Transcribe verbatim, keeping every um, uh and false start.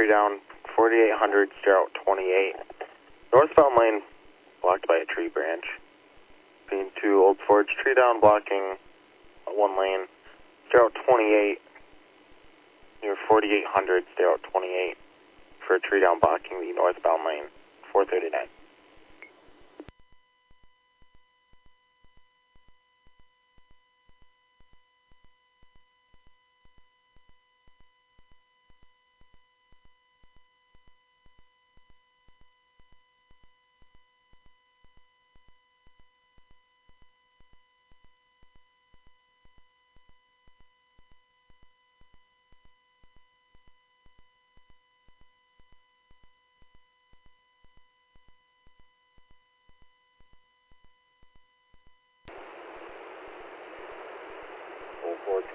tree down, forty-eight hundred, steer out twenty-eight. Northbound lane blocked by a tree branch. Being two Old Forge, tree down, blocking one lane, steer out twenty-eight. Near forty-eight hundred, steer out twenty-eight for a tree down blocking the northbound lane, four thirty-nine.